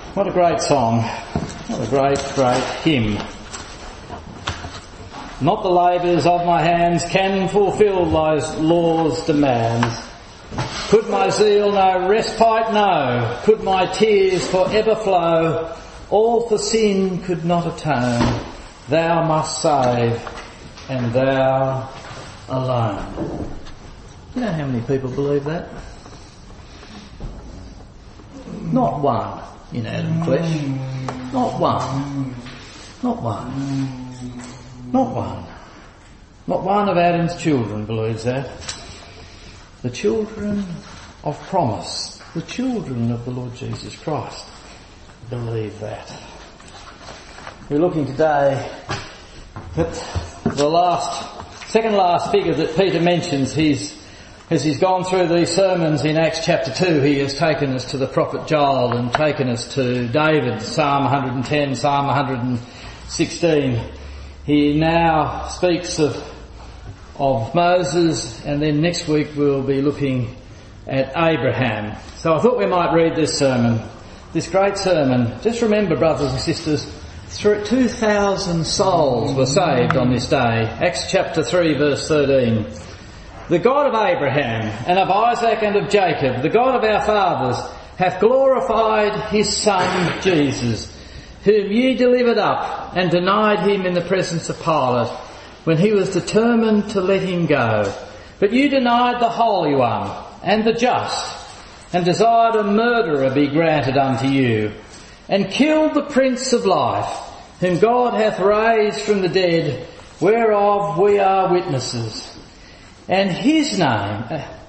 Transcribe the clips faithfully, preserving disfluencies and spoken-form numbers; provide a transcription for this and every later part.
What a great song. What a great, great hymn. Not the labours of my hands can fulfil those law's demands. Could my zeal no respite know? Could my tears for ever flow? All for sin could not atone. Thou must save, and thou alone. You know how many people believe that? Not one in Adam flesh. Not one. Not one. Not one. Not one of Adam's children believes that. The children of promise, the children of the Lord Jesus Christ, believe that. We're looking today at the last, second last figure that Peter mentions. He's, as he's gone through these sermons in Acts chapter two, he has taken us to the prophet Joel and taken us to David, Psalm one hundred ten, Psalm one hundred sixteen. He now speaks of, of Moses, and then next week we'll be looking at Abraham. So I thought we might read this sermon, this great sermon. Just remember, brothers and sisters, two thousand souls were saved on this day. Acts chapter three verse thirteen. The God of Abraham and of Isaac and of Jacob, the God of our fathers, hath glorified his Son Jesus, whom ye delivered up and denied him in the presence of Pilate, when he was determined to let him go. But you denied the Holy One and the just, and desired a murderer be granted unto you, and killed the Prince of Life, whom God hath raised from the dead, whereof we are witnesses. And his name,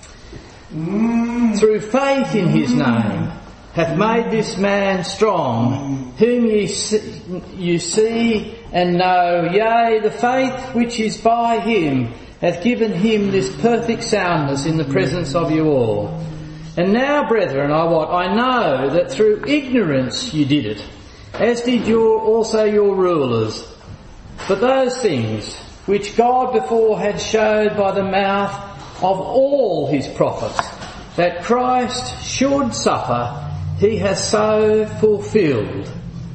through faith in his name, hath made this man strong, whom ye see, you see and know, yea, the faith which is by him hath given him this perfect soundness in the presence of you all. And now, brethren, I what I know that through ignorance you did it, as did your also your rulers. But those things which God before had showed by the mouth of all his prophets, that Christ should suffer, he hath so fulfilled.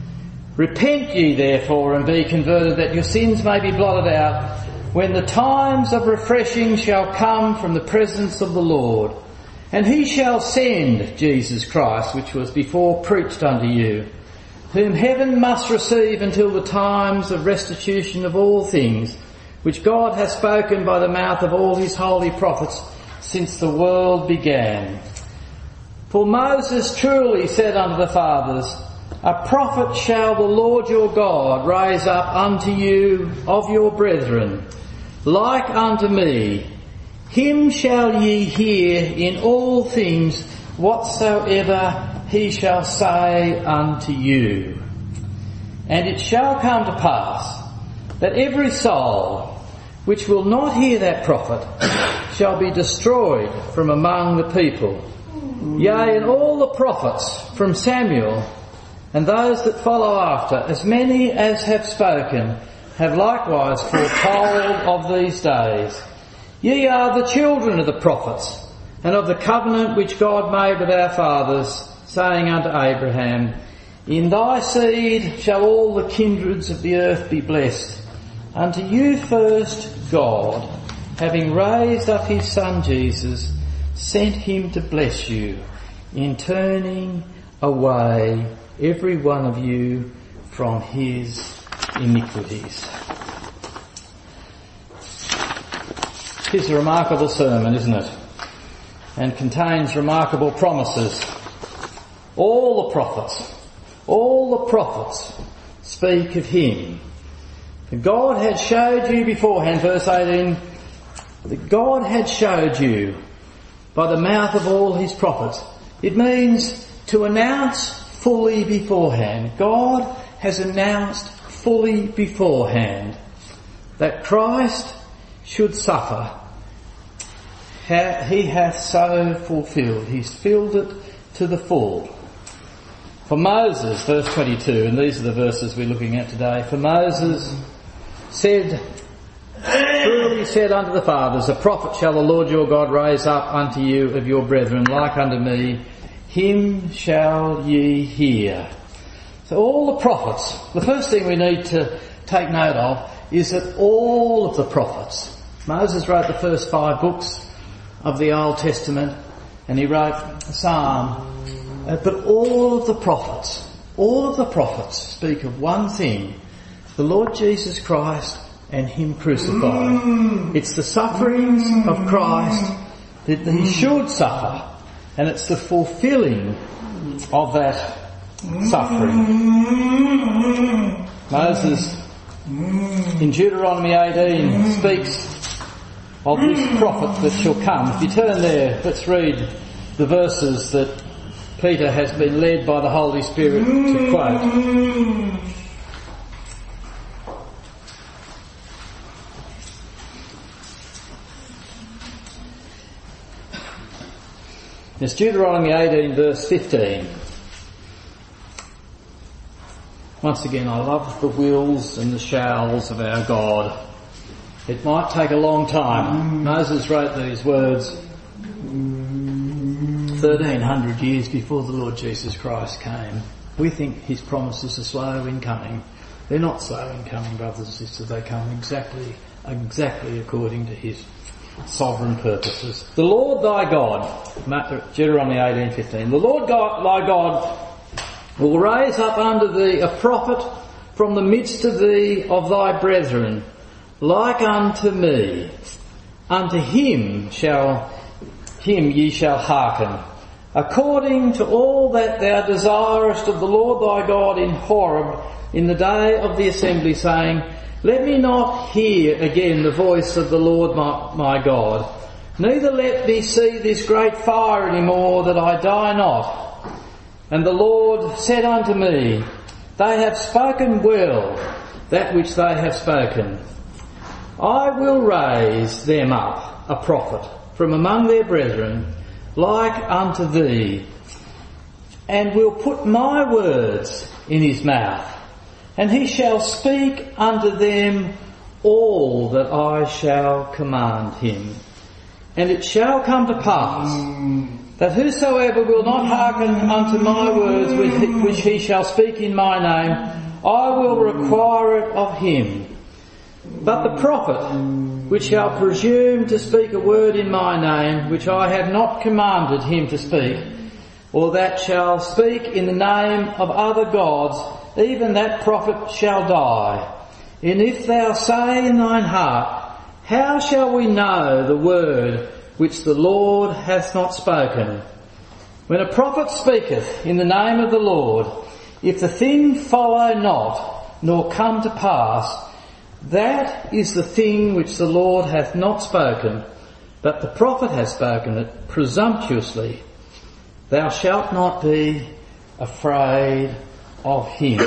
Repent ye therefore and be converted, that your sins may be blotted out, when the times of refreshing shall come from the presence of the Lord. And he shall send Jesus Christ, which was before preached unto you, whom heaven must receive until the times of restitution of all things, which God hath spoken by the mouth of all his holy prophets since the world began. For Moses truly said unto the fathers, a prophet shall the Lord your God raise up unto you of your brethren, like unto me. Him shall ye hear in all things whatsoever he shall say unto you. And it shall come to pass that every soul which will not hear that prophet shall be destroyed from among the people. Yea, and all the prophets from Samuel and those that follow after, as many as have spoken, have likewise foretold of these days. Ye are the children of the prophets, and of the covenant which God made with our fathers, saying unto Abraham, in thy seed shall all the kindreds of the earth be blessed. Unto you first God, having raised up his Son Jesus, sent him to bless you, in turning away every one of you from his iniquities. It's a remarkable sermon, isn't it? And contains remarkable promises. All the prophets, all the prophets speak of him. God had showed you beforehand, verse eighteen, that God had showed you by the mouth of all his prophets. It means to announce fully beforehand. God has announced fully beforehand that Christ should suffer. He hath so fulfilled. He's filled it to the full. For Moses, verse twenty-two, and these are the verses we're looking at today. For Moses said, truly said unto the fathers, a prophet shall the Lord your God raise up unto you of your brethren, like unto me. Him shall ye hear. So all the prophets, the first thing we need to take note of is that all of the prophets, Moses wrote the first five books of the Old Testament and he wrote a Psalm, uh, but all of the prophets, all of the prophets speak of one thing, the Lord Jesus Christ and Him crucified. It's the sufferings of Christ that He should suffer, and it's the fulfilling of that suffering. Moses in Deuteronomy eighteen speaks of this prophet that shall come. If you turn there, let's read the verses that Peter has been led by the Holy Spirit to quote. It's Deuteronomy eighteen verse fifteen. Once again, I love the wills and the shalls of our God. It might take a long time. Moses wrote these words thirteen hundred years before the Lord Jesus Christ came. We think His promises are slow in coming. They're not slow in coming, brothers and sisters. They come exactly, exactly according to His sovereign purposes. The Lord thy God, Deuteronomy eighteen fifteen, the Lord God, thy God will raise up unto thee a prophet from the midst of thee of thy brethren, like unto me. Unto him shall, him ye shall hearken, according to all that thou desirest of the Lord thy God in Horeb in the day of the assembly, saying, let me not hear again the voice of the Lord my, my God, neither let me see this great fire any more, that I die not. And the Lord said unto me, they have spoken well that which they have spoken. I will raise them up a prophet from among their brethren, like unto thee, and will put my words in his mouth, and he shall speak unto them all that I shall command him. And it shall come to pass that whosoever will not hearken unto my words which he shall speak in my name, I will require it of him. But the prophet which shall presume to speak a word in my name, which I have not commanded him to speak, or that shall speak in the name of other gods, even that prophet shall die. And if thou say in thine heart, how shall we know the word which the Lord hath not spoken? When a prophet speaketh in the name of the Lord, if the thing follow not, nor come to pass, that is the thing which the Lord hath not spoken, but the prophet hath spoken it presumptuously. Thou shalt not be afraid of him.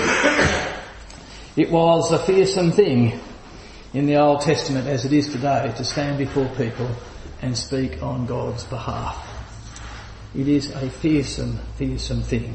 It was a fearsome thing in the Old Testament, as it is today, to stand before people and speak on God's behalf. It is a fearsome, fearsome thing.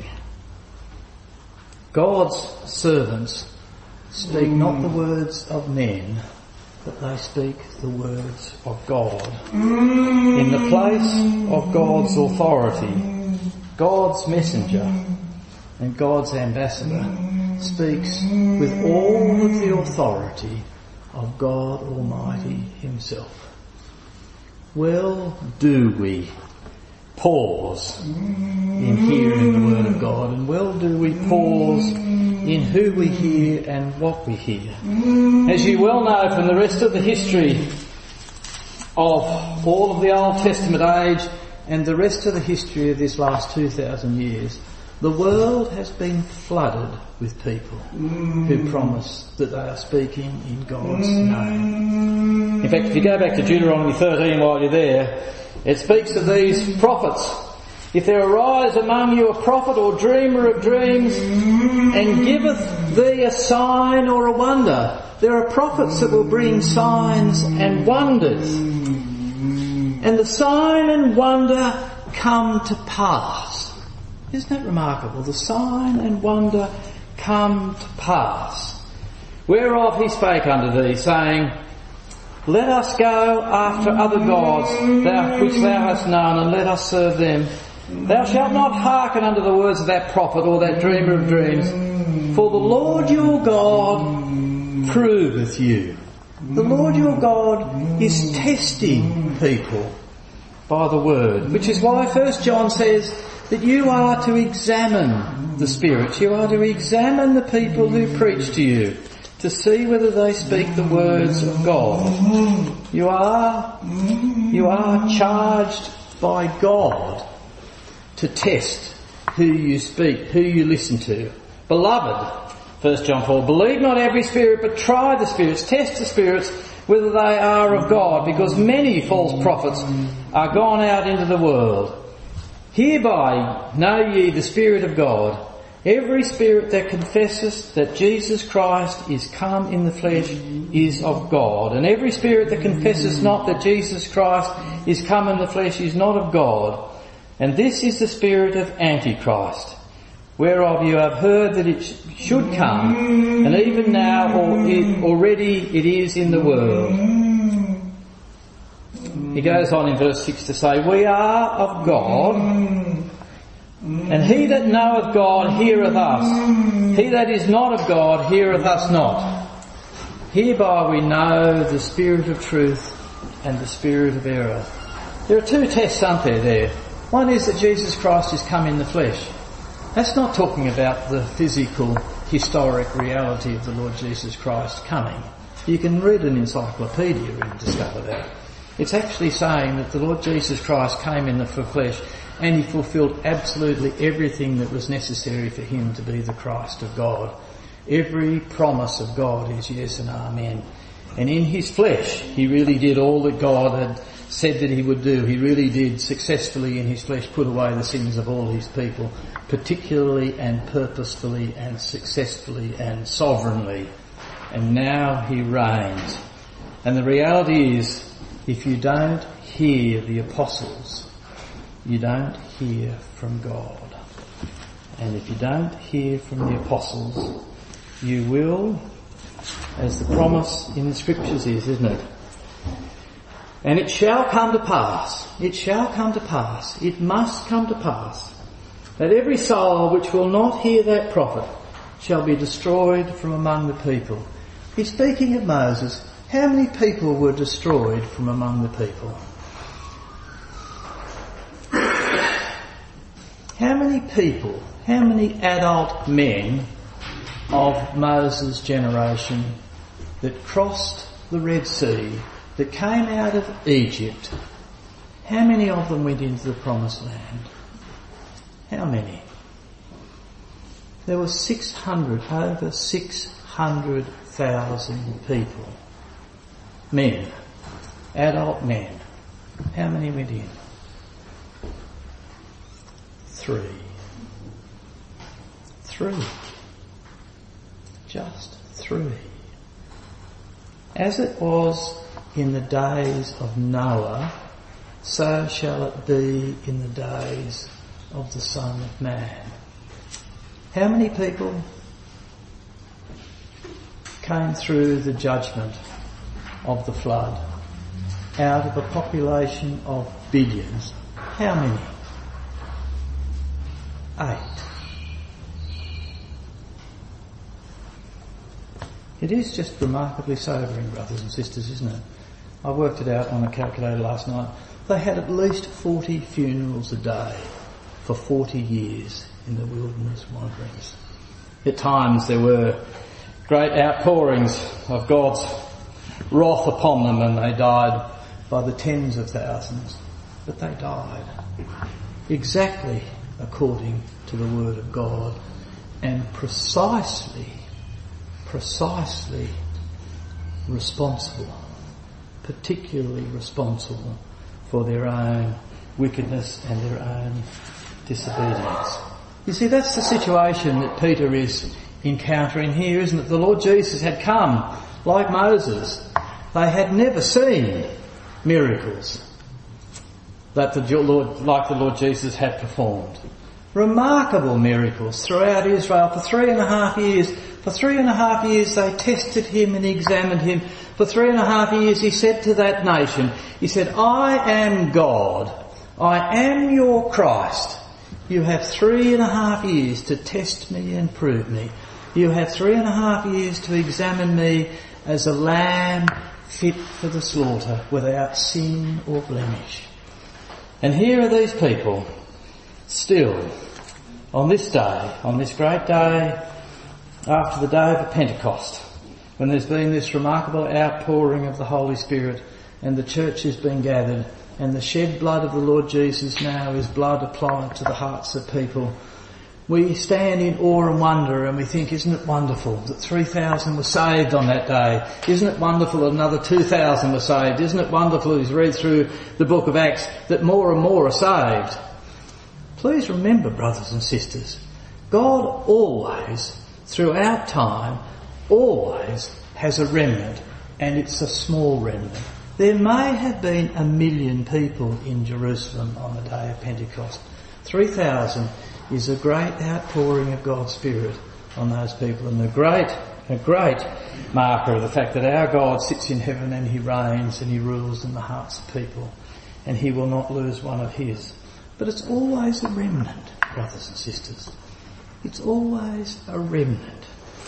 God's servants speak not the words of men, but they speak the words of God. In the place of God's authority, God's messenger and God's ambassador speaks with all of the authority of God Almighty Himself. Well, do we pause in hearing the Word of God, and well do we pause in who we hear and what we hear. As you well know from the rest of the history of all of the Old Testament age and the rest of the history of this last two thousand years, the world has been flooded with people who promise that they are speaking in God's name. In fact, if you go back to Deuteronomy thirteen while you're there, it speaks of these prophets. If there arise among you a prophet or dreamer of dreams, and giveth thee a sign or a wonder. There are prophets that will bring signs and wonders. And the sign and wonder come to pass. Isn't that remarkable? The sign and wonder come to pass. Whereof he spake unto thee, saying, let us go after other gods thou, which thou hast known, and let us serve them. Thou shalt not hearken unto the words of that prophet or that dreamer of dreams, for the Lord your God proveth you. The Lord your God is testing people by the word, which is why First John says that you are to examine the spirits. You are to examine the people who preach to you to see whether they speak the words of God. You are, you are charged by God to test who you speak, who you listen to. Beloved, First John four, believe not every spirit, but try the spirits, test the spirits, whether they are of God, because many false prophets are gone out into the world. Hereby know ye the Spirit of God. Every spirit that confesses that Jesus Christ is come in the flesh is of God. And every spirit that confesses not that Jesus Christ is come in the flesh is not of God. And this is the spirit of Antichrist, whereof you have heard that it sh- should come, and even now or it, already it is in the world. He goes on in verse six to say, we are of God, and he that knoweth God heareth us. He that is not of God heareth us not. Hereby we know the spirit of truth and the spirit of error. There are two tests, aren't there, there? One is that Jesus Christ is come in the flesh. That's not talking about the physical, historic reality of the Lord Jesus Christ coming. You can read an encyclopedia and discover that. It's actually saying that the Lord Jesus Christ came in the flesh and he fulfilled absolutely everything that was necessary for him to be the Christ of God. Every promise of God is yes and amen. And in his flesh, he really did all that God had said that he would do. He really did successfully in his flesh put away the sins of all his people, particularly and purposefully and successfully and sovereignly. And now he reigns. And the reality is, if you don't hear the apostles, you don't hear from God. And if you don't hear from the apostles, you will, as the promise in the scriptures is, isn't it? And it shall come to pass, it shall come to pass, it must come to pass, that every soul which will not hear that prophet shall be destroyed from among the people. He's speaking of Moses. How many people were destroyed from among the people? How many people, how many adult men of Moses' generation that crossed the Red Sea, that came out of Egypt, how many of them went into the Promised Land? How many? There were six hundred, over six hundred thousand people. Men. Adult men. How many went in? Three. Three. Just three. As it was in the days of Noah, so shall it be in the days of the Son of Man. How many people came through the judgment of the flood out of a population of billions? How many? Eight. It is just remarkably sobering, brothers and sisters, isn't it? I worked it out on a calculator last night. They had at least forty funerals a day for forty years in the wilderness wanderings. At times there were great outpourings of God's wrath upon them, and they died by the tens of thousands. But they died exactly according to the Word of God, and precisely, precisely responsible, particularly responsible for their own wickedness and their own disobedience. You see, that's the situation that Peter is encountering here, isn't it? The Lord Jesus had come like Moses. They had never seen miracles that the Lord, like the Lord Jesus had performed. Remarkable miracles throughout Israel for three and a half years. For three and a half years they tested him and examined him. For three and a half years he said to that nation, he said, I am God. I am your Christ. You have three and a half years to test me and prove me. You have three and a half years to examine me as a lamb fit for the slaughter, without sin or blemish. And here are these people, still, on this day, on this great day, after the day of Pentecost, when there's been this remarkable outpouring of the Holy Spirit and the church has been gathered, and the shed blood of the Lord Jesus now is blood applied to the hearts of people. We stand in awe and wonder and we think, isn't it wonderful that three thousand were saved on that day? Isn't it wonderful that another two thousand were saved? Isn't it wonderful, as you read through the book of Acts, that more and more are saved? Please remember, brothers and sisters, God always, throughout time, always has a remnant, and it's a small remnant. There may have been a million people in Jerusalem on the day of Pentecost. three thousand is a great outpouring of God's Spirit on those people, and a great, a great marker of the fact that our God sits in heaven and he reigns and he rules in the hearts of people, and he will not lose one of his. But it's always a remnant, brothers and sisters. It's always a remnant.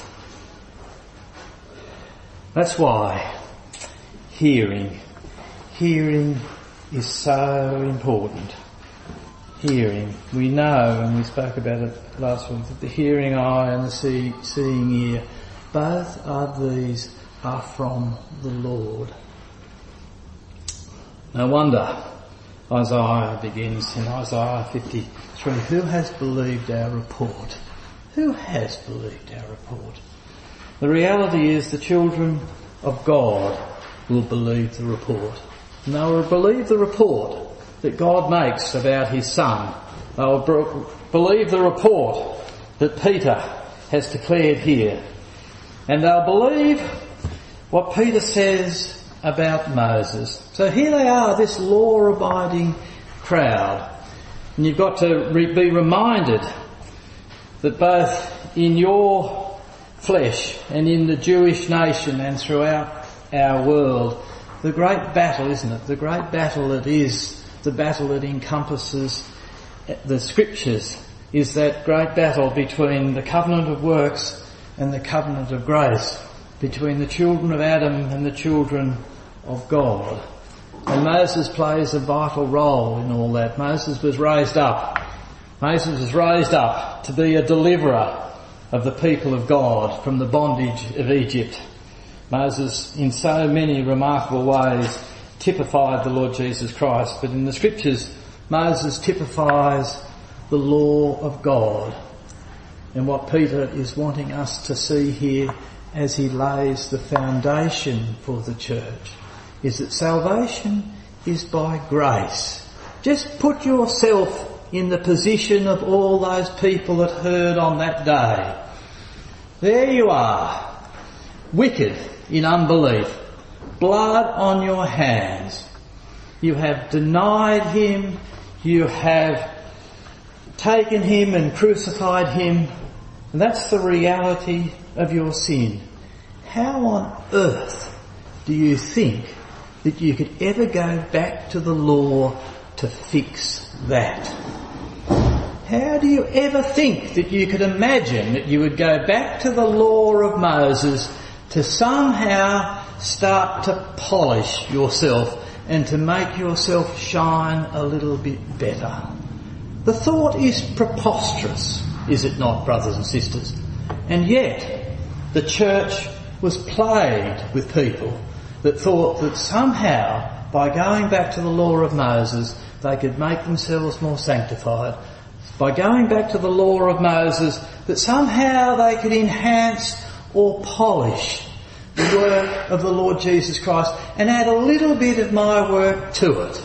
That's why hearing, hearing is so important. Hearing. We know, and we spoke about it last week, that the hearing eye and the see, seeing ear, both of these are from the Lord. No wonder Isaiah begins in Isaiah fifty-three. Who has believed our report? Who has believed our report? The reality is the children of God will believe the report. And they will believe the report that God makes about his Son. They will b- believe the report that Peter has declared here. And they'll believe what Peter says about Moses. So here they are, this law-abiding crowd. And you've got to re- be reminded that both in your flesh and in the Jewish nation and throughout our world, the great battle, isn't it? The great battle that is the battle that encompasses the Scriptures is that great battle between the covenant of works and the covenant of grace, between the children of Adam and the children of God. And Moses plays a vital role in all that. Moses was raised up. Moses was raised up to be a deliverer of the people of God from the bondage of Egypt. Moses, in so many remarkable ways, typified the Lord Jesus Christ, but in the Scriptures, Moses typifies the law of God. And what Peter is wanting us to see here as he lays the foundation for the church is that salvation is by grace. Just put yourself in the position of all those people that heard on that day. There you are, wicked in unbelief, blood on your hands. You have denied him, you have taken him and crucified him, and that's the reality of your sin. How on earth do you think that you could ever go back to the law to fix that? How do you ever think that you could imagine that you would go back to the law of Moses to somehow start to polish yourself and to make yourself shine a little bit better? The thought is preposterous, is it not, brothers and sisters? And yet, the church was plagued with people that thought that somehow, by going back to the law of Moses, they could make themselves more sanctified. By going back to the law of Moses, that somehow they could enhance or polish the work of the Lord Jesus Christ and add a little bit of my work to it.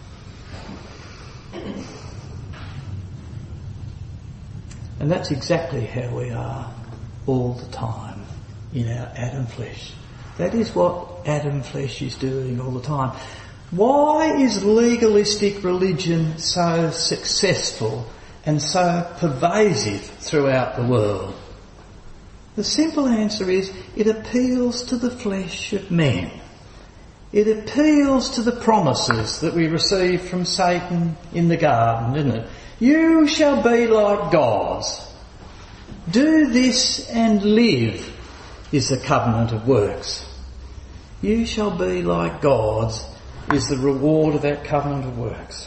And that's exactly how we are all the time in our Adam flesh. That is what Adam flesh is doing all the time. Why is legalistic religion so successful and so pervasive throughout the world? The simple answer is it appeals to the flesh of men. It appeals to the promises that we received from Satan in the garden, isn't it? You shall be like gods. Do this and live is the covenant of works. You shall be like gods is the reward of that covenant of works.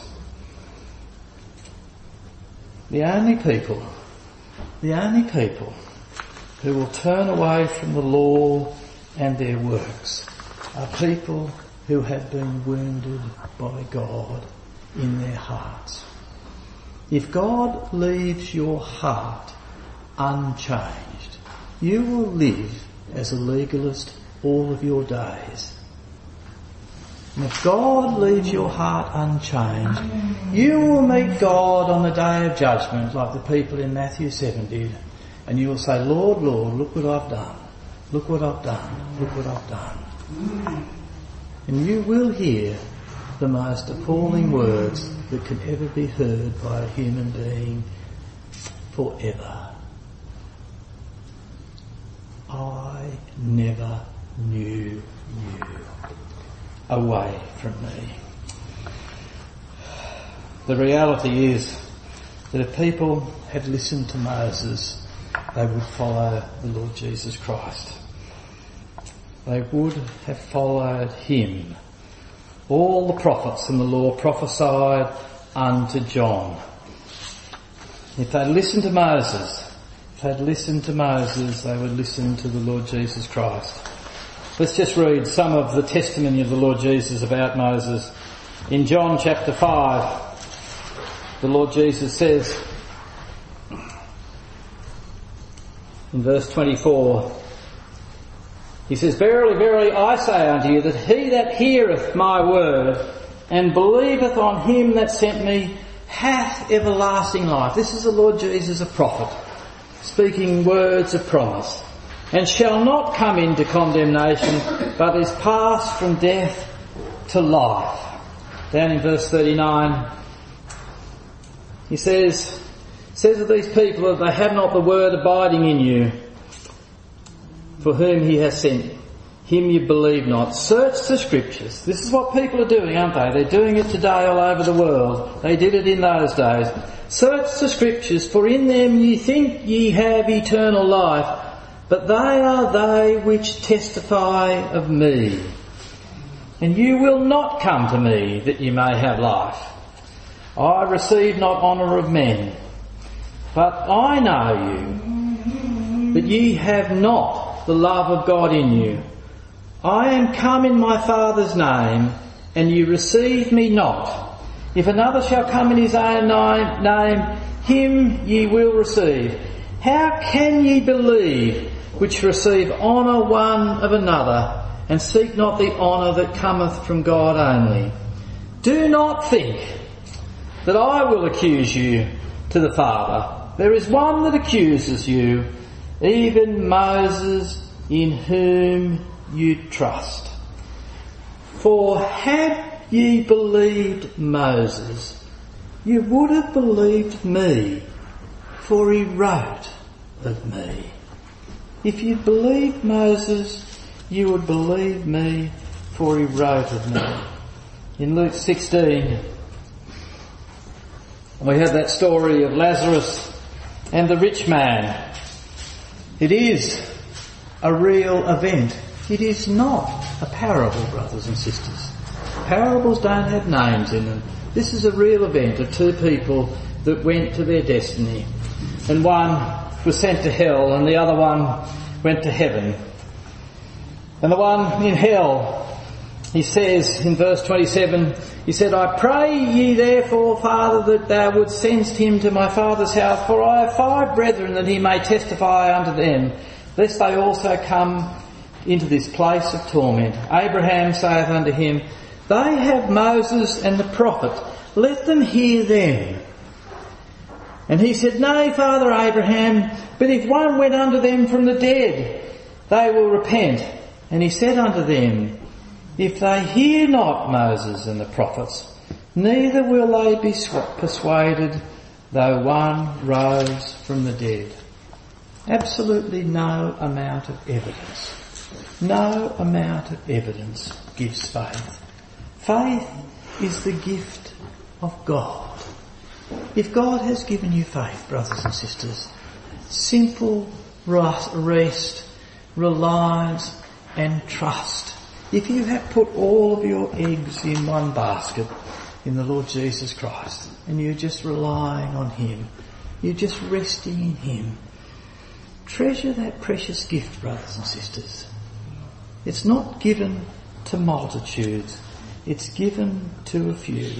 The only people, the only people who will turn away from the law and their works are people who have been wounded by God in their hearts. If God leaves your heart unchanged, you will live as a legalist all of your days. And if God leaves your heart unchanged, you will meet God on the day of judgment like the people in Matthew seven did, and you will say, Lord, Lord, look what I've done. Look what I've done. Look what I've done. And you will hear the most appalling words that can ever be heard by a human being forever. I never knew you. Away from me. The reality is that if people had listened to Moses, they would follow the Lord Jesus Christ. They would have followed him. All the prophets in the law prophesied unto John. If they'd listened to Moses, if they'd listened to Moses, they would listen to the Lord Jesus Christ. Let's just read some of the testimony of the Lord Jesus about Moses. In John chapter five, the Lord Jesus says, in verse twenty-four, he says, Verily, verily, I say unto you, that he that heareth my word and believeth on him that sent me hath everlasting life. This is the Lord Jesus, a prophet, speaking words of promise. And shall not come into condemnation, but is passed from death to life. Down in verse thirty-nine, he says, says of these people that they have not the word abiding in you, for whom he has sent. Him you believe not. Search the scriptures. This is what people are doing, aren't they? They're doing it today all over the world. They did it in those days. Search the scriptures, for in them ye think ye have eternal life, but they are they which testify of me. And you will not come to me that you may have life. I receive not honour of men, but I know you, that ye have not the love of God in you. I am come in my Father's name, and you receive me not. If another shall come in his own name, him ye will receive. How can ye believe which receive honour one of another, and seek not the honour that cometh from God only? Do not think that I will accuse you to the Father. There is one that accuses you, even Moses, in whom you trust. For had ye believed Moses, you would have believed me, for he wrote of me. If you believed Moses, you would believe me, for he wrote of me. In Luke sixteen, we have that story of Lazarus and the rich man. It is a real event. It is not a parable, brothers and sisters. Parables don't have names in them. This is a real event of two people that went to their destiny. And one was sent to hell and the other one went to heaven. And the one in hell, he says in verse twenty-seven, he said, I pray ye therefore, Father, that thou wouldst send him to my father's house, for I have five brethren, that he may testify unto them, lest they also come into this place of torment. Abraham saith unto him, They have Moses and the prophet, let them hear them. And he said, Nay, Father Abraham, but if one went unto them from the dead, they will repent. And he said unto them, If they hear not Moses and the prophets, neither will they be persuaded, though one rose from the dead. Absolutely no amount of evidence No amount of evidence gives faith. Faith is the gift of God. If God has given you faith, brothers and sisters, simple rest, reliance and trust. If you have put all of your eggs in one basket in the Lord Jesus Christ and you're just relying on Him, you're just resting in Him, treasure that precious gift, brothers and sisters. It's not given to multitudes, it's given to a few.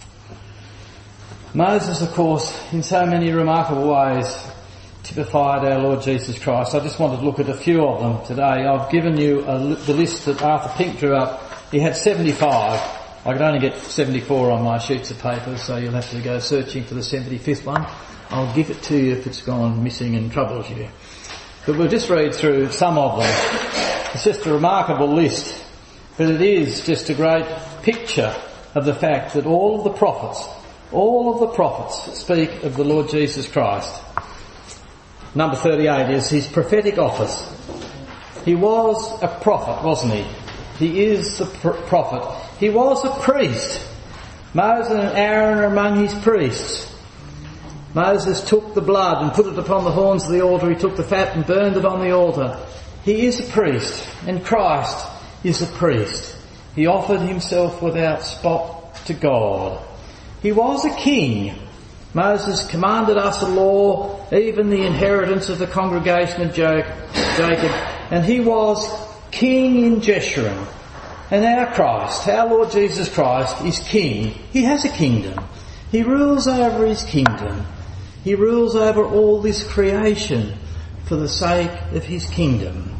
Moses, of course, in so many remarkable ways, typified our Lord Jesus Christ. I just wanted to look at a few of them today. I've given you a, the list that Arthur Pink drew up. He had seventy-five. I could only get seventy-four on my sheets of paper, so you'll have to go searching for the seventy-fifth one. I'll give it to you if it's gone missing and troubles you. But we'll just read through some of them. It's just a remarkable list, but it is just a great picture of the fact that all of the prophets, all of the prophets speak of the Lord Jesus Christ. Number thirty-eight is his prophetic office. He was a prophet, wasn't he? He is the pr- prophet. He was a priest. Moses and Aaron are among his priests. Moses took the blood and put it upon the horns of the altar. He took the fat and burned it on the altar. He is a priest, and Christ is a priest. He offered himself without spot to God. He was a king. Moses commanded us a law, even the inheritance of the congregation of Jacob, and he was king in Jeshurun. And our Christ, our Lord Jesus Christ, is king. He has a kingdom. He rules over his kingdom. He rules over all this creation for the sake of his kingdom.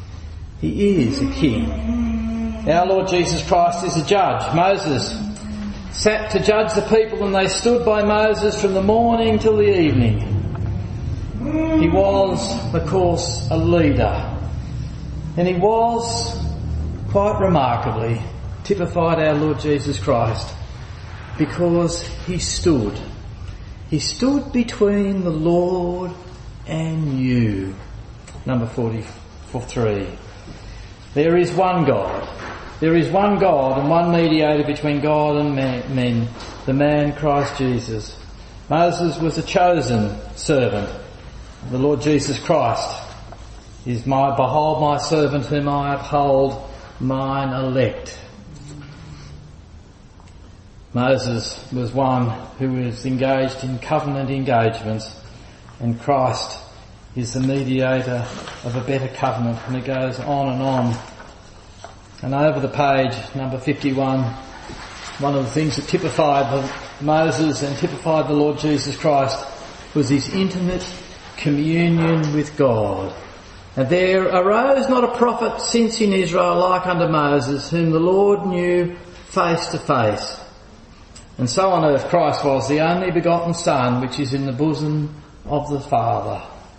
He is a king. Our Lord Jesus Christ is a judge. Moses sat to judge the people, and they stood by Moses from the morning till the evening. He was, of course, a leader. And he was, quite remarkably, typified our Lord Jesus Christ because he stood. He stood between the Lord and you. Number forty-three. There is one God. There is one God and one mediator between God and men, the man Christ Jesus. Moses was a chosen servant. The Lord Jesus Christ is my, behold my servant whom I uphold, mine elect. Moses was one who was engaged in covenant engagements, and Christ is the mediator of a better covenant, and it goes on and on. And over the page, number fifty-one, one of the things that typified Moses and typified the Lord Jesus Christ was his intimate communion with God. And there arose not a prophet since in Israel like unto Moses, whom the Lord knew face to face. And so on earth Christ was, the only begotten Son, which is in the bosom of the Father.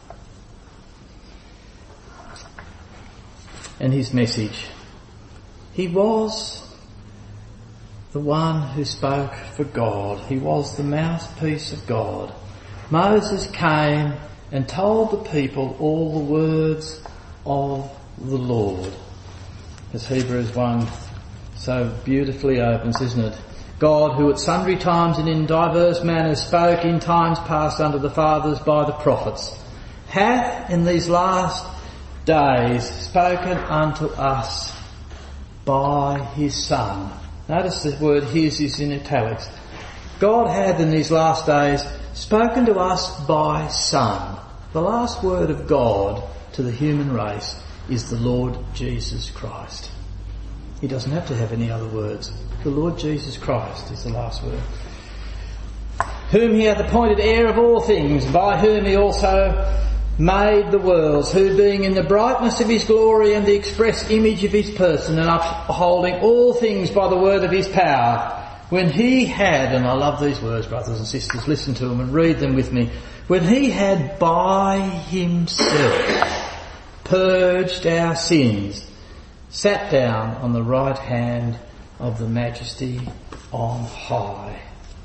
And his message. He was the one who spoke for God. He was the mouthpiece of God. Moses came and told the people all the words of the Lord. As Hebrews one so beautifully opens, isn't it? God, who at sundry times and in diverse manners spoke in times past unto the fathers by the prophets, hath in these last days spoken unto us by his Son. Notice the word his is in italics. God hath in these last days spoken to us by Son. The last word of God to the human race is the Lord Jesus Christ. He doesn't have to have any other words. The Lord Jesus Christ is the last word. Whom he hath appointed heir of all things, by whom he also made the worlds, who being in the brightness of his glory and the express image of his person, and upholding all things by the word of his power, when he had, and I love these words, brothers and sisters, listen to them and read them with me, when he had by himself purged our sins, sat down on the right hand of the Majesty on high.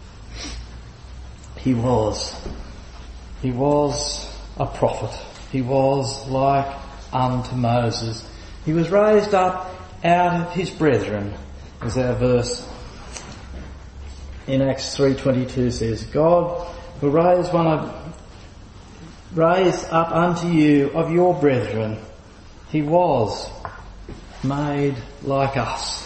He was, he was a prophet. He was like unto Moses. He was raised up out of his brethren, as our verse in Acts three twenty-two says. God will raise one of, raise up unto you of your brethren. He was made like us.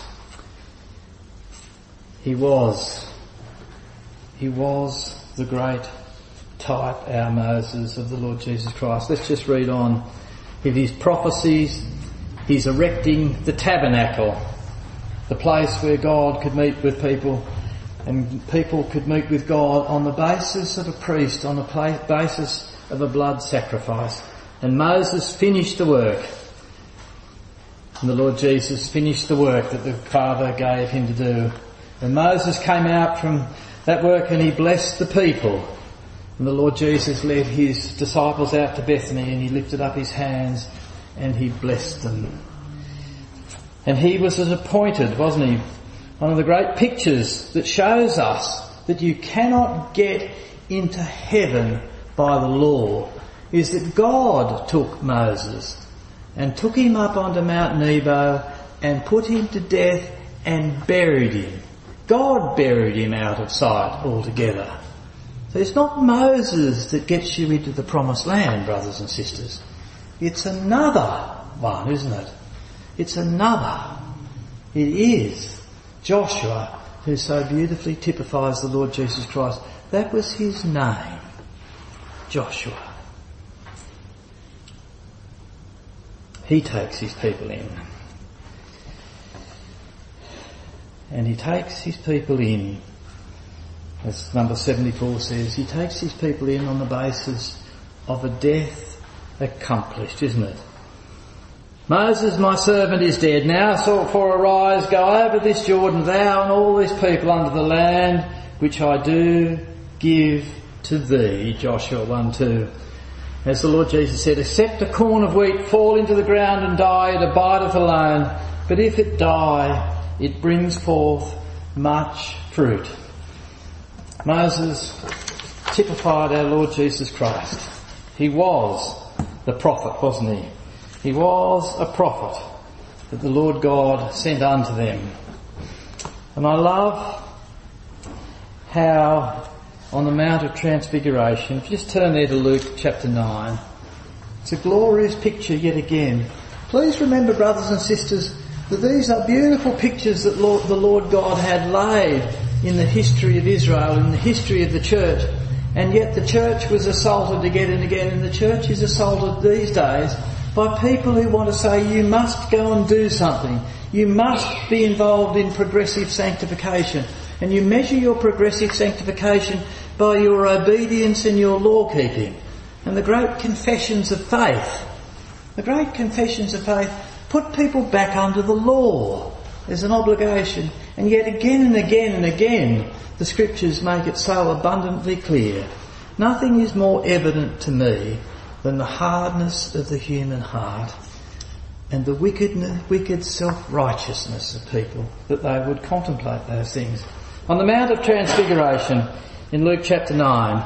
He was. He was the great type, our Moses, of the Lord Jesus Christ. Let's just read on. With his prophecies, he's erecting the tabernacle, the place where God could meet with people, and people could meet with God on the basis of a priest, on the basis of a blood sacrifice. And Moses finished the work. And the Lord Jesus finished the work that the Father gave him to do. And Moses came out from that work and he blessed the people. And the Lord Jesus led his disciples out to Bethany and he lifted up his hands and he blessed them. And he was appointed, wasn't he? One of the great pictures that shows us that you cannot get into heaven by the law is that God took Moses and took him up onto Mount Nebo and put him to death and buried him. God buried him out of sight altogether. So it's not Moses that gets you into the promised land, brothers and sisters. It's another one, isn't it? It's another. It is Joshua, who so beautifully typifies the Lord Jesus Christ. That was his name, Joshua. He takes his people in. And he takes his people in, as number seventy-four says, he takes his people in on the basis of a death accomplished, isn't it? Moses, my servant, is dead. Now therefore arise, go over this Jordan, thou and all these people unto the land which I do give to thee. Joshua one two. As the Lord Jesus said, except a corn of wheat fall into the ground and die, it abideth alone. But if it die, it brings forth much fruit. Moses typified our Lord Jesus Christ. He was the prophet, wasn't he? He was a prophet that the Lord God sent unto them. And I love how on the Mount of Transfiguration, if you just turn there to Luke chapter nine, it's a glorious picture yet again. Please remember, brothers and sisters, that these are beautiful pictures that Lord, the Lord God had laid in the history of Israel, in the history of the church. And yet the church was assaulted again and again, and the church is assaulted these days by people who want to say you must go and do something. You must be involved in progressive sanctification. And you measure your progressive sanctification by your obedience and your law keeping. And the great confessions of faith, the great confessions of faith put people back under the law as an obligation. And yet again and again and again the scriptures make it so abundantly clear. Nothing is more evident to me than the hardness of the human heart and the wicked, wicked self-righteousness of people, that they would contemplate those things. On the Mount of Transfiguration in Luke chapter nine,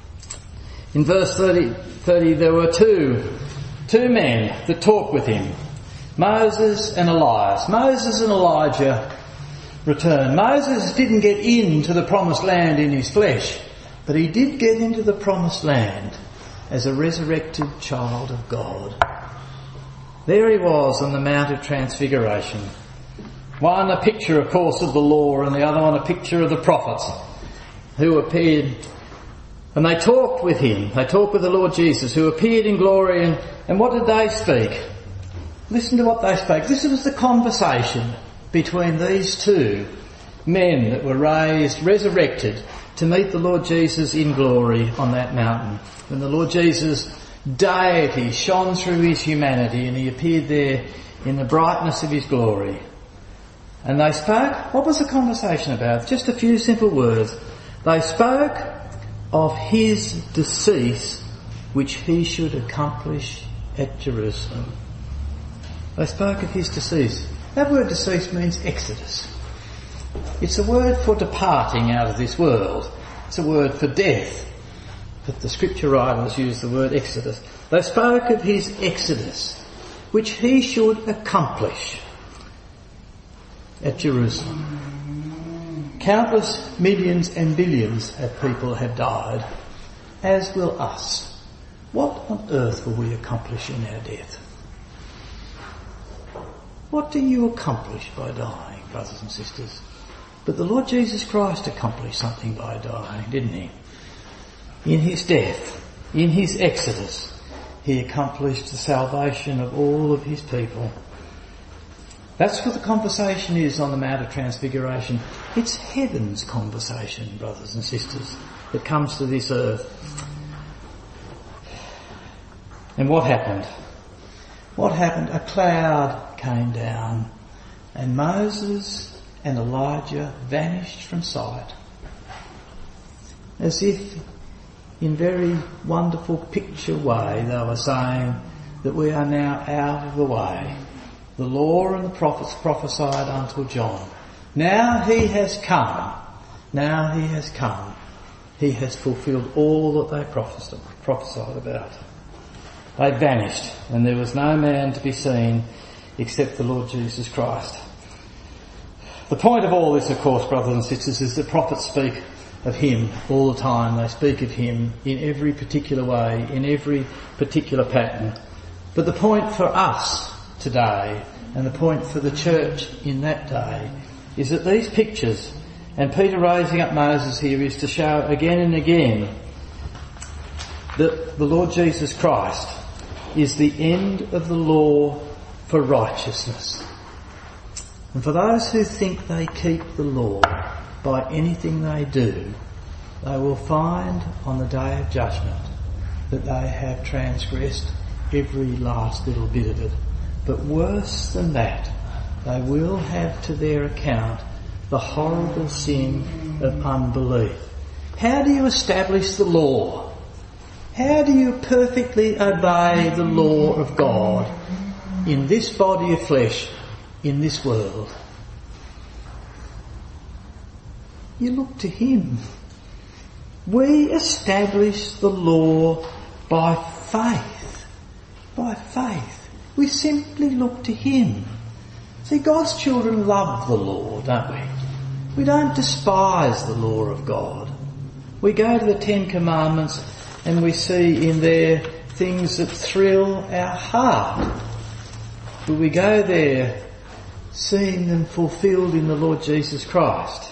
in verse thirty, thirty there were two, two men that talked with him, Moses and Elias. Moses and Elijah returned. Moses didn't get into the promised land in his flesh, but he did get into the promised land as a resurrected child of God. There he was on the Mount of Transfiguration. One a picture, of course, of the law, and the other one a picture of the prophets who appeared. And they talked with him. They talked with the Lord Jesus, who appeared in glory. And, and what did they speak? Listen to what they spoke. This was the conversation between these two men that were raised, resurrected, to meet the Lord Jesus in glory on that mountain. When the Lord Jesus' deity shone through his humanity and he appeared there in the brightness of his glory. And they spoke, what was the conversation about? Just a few simple words. They spoke of his decease, which he should accomplish at Jerusalem. They spoke of his decease. That word decease means exodus. It's a word for departing out of this world. It's a word for death. But the scripture writers use the word exodus. They spoke of his exodus. which he should accomplish at Jerusalem. Countless millions and billions of people have died, as will us. What on earth will we accomplish in our death? What do you accomplish by dying, brothers and sisters? But the Lord Jesus Christ accomplished something by dying, didn't he? In his death, in his exodus, he accomplished the salvation of all of his people. That's what the conversation is on the Mount of Transfiguration. It's heaven's conversation, brothers and sisters, that comes to this earth. And what happened? What happened? A cloud came down and Moses and Elijah vanished from sight. As if in very wonderful picture way they were saying that we are now out of the way. The law and the prophets prophesied until John. Now he has come. Now he has come. He has fulfilled all that they prophesied about. They vanished and there was no man to be seen except the Lord Jesus Christ. The point of all this, of course, brothers and sisters, is the prophets speak of him all the time. They speak of him in every particular way, in every particular pattern. But the point for us today, and the point for the church in that day, is that these pictures, and Peter raising up Moses here, is to show again and again that the Lord Jesus Christ is the end of the law for righteousness. And for those who think they keep the law by anything they do, they will find on the day of judgment that they have transgressed every last little bit of it. But worse than that, they will have to their account the horrible sin of unbelief. How do you establish the law? How do you perfectly obey the law of God in this body of flesh, in this world? You look to him. We establish the law by faith. By faith. We simply look to him. See, God's children love the law, don't we? We don't despise the law of God. We go to the Ten Commandments and we see in there things that thrill our heart. But we go there seeing them fulfilled in the Lord Jesus Christ.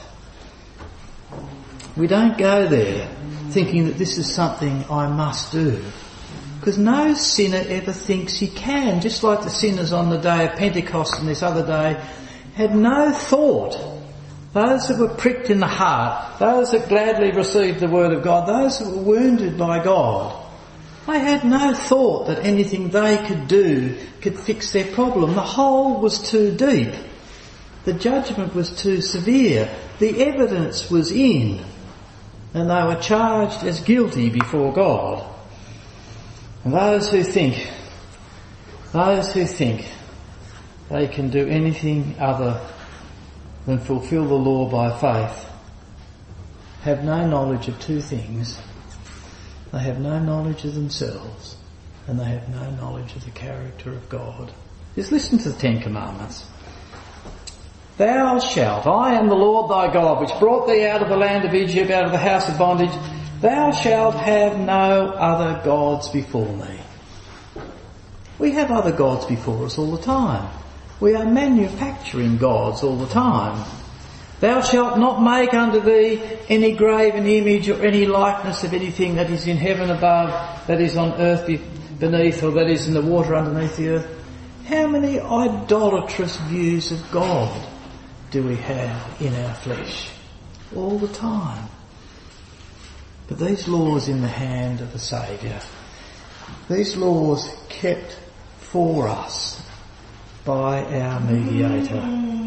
We don't go there thinking that this is something I must do. Because no sinner ever thinks he can. Just like the sinners on the day of Pentecost and this other day had no thought. Those that were pricked in the heart, those that gladly received the word of God, those that were wounded by God, they had no thought that anything they could do could fix their problem. The hole was too deep. The judgment was too severe. The evidence was in. And they were charged as guilty before God. And those who think, those who think they can do anything other than fulfill the law by faith have no knowledge of two things. They have no knowledge of themselves and they have no knowledge of the character of God. Just listen to the Ten Commandments. Thou shalt, I am the Lord thy God, which brought thee out of the land of Egypt, out of the house of bondage. Thou shalt have no other gods before me. We have other gods before us all the time. We are manufacturing gods all the time. Thou shalt not make unto thee any graven image or any likeness of anything that is in heaven above, that is on earth beneath, or that is in the water underneath the earth. How many idolatrous views of God do we have in our flesh? All the time. But these laws in the hand of the Saviour, these laws kept for us by our mediator.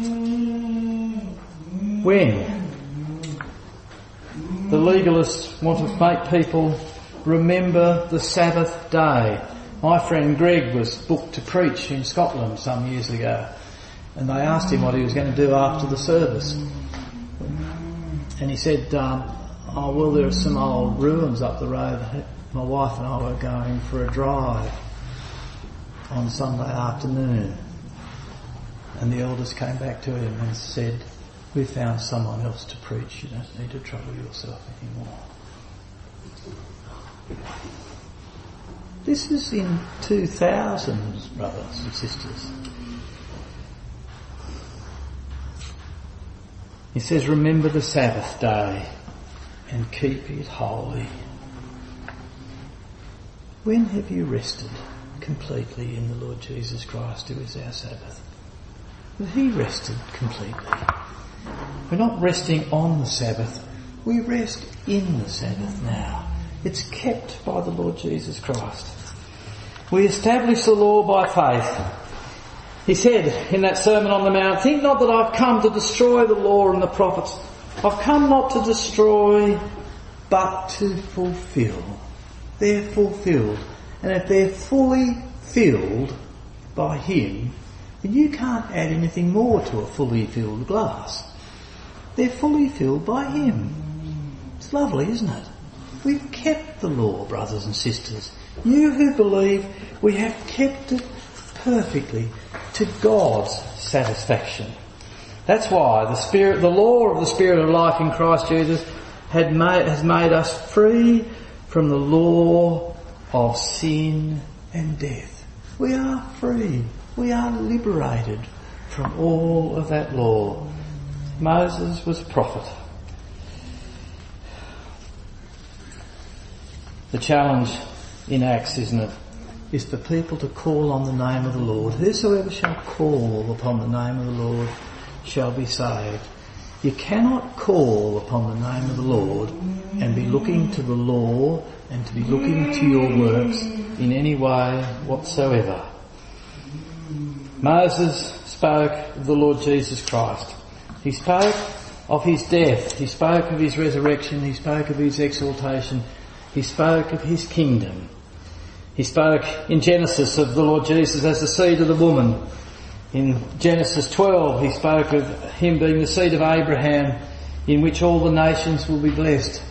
When the legalists want to make people remember the Sabbath day. My friend Greg was booked to preach in Scotland some years ago, and they asked him what he was going to do after the service. And he said, um, oh well, there are some old ruins up the road. My wife and I were going for a drive. on Sunday afternoon. And the elders came back to him and said, "We found someone else to preach. You don't need to trouble yourself anymore." This is in two thousand, brothers and sisters. He says, "Remember the Sabbath day and keep it holy." When have you rested completely in the Lord Jesus Christ, who is our Sabbath? But he rested completely. We're not resting on the Sabbath, we rest in the Sabbath now. It's kept by the Lord Jesus Christ. We establish the law by faith. He said in that Sermon on the Mount, "Think not that I've come to destroy the law and the prophets. I've come not to destroy, but to fulfill." They're fulfilled. And if they're fully filled by him, then you can't add anything more to a fully filled glass. They're fully filled by him. It's lovely, isn't it? We've kept the law, brothers and sisters. You who believe, we have kept it perfectly to God's satisfaction. That's why the Spirit, the law of the Spirit of life in Christ Jesus had made, has made us free from the law of sin and death. We are free. We are liberated from all of that law. Moses was a prophet. The challenge in Acts, isn't it, is for people to call on the name of the Lord. Whosoever shall call upon the name of the Lord shall be saved. You cannot call upon the name of the Lord and be looking to the law and to be looking to your works in any way whatsoever. Moses spoke of the Lord Jesus Christ. He spoke of his death. He spoke of his resurrection. He spoke of his exaltation. He spoke of his kingdom. He spoke in Genesis of the Lord Jesus as the seed of the woman. In Genesis twelve, he spoke of him being the seed of Abraham, in which all the nations will be blessed.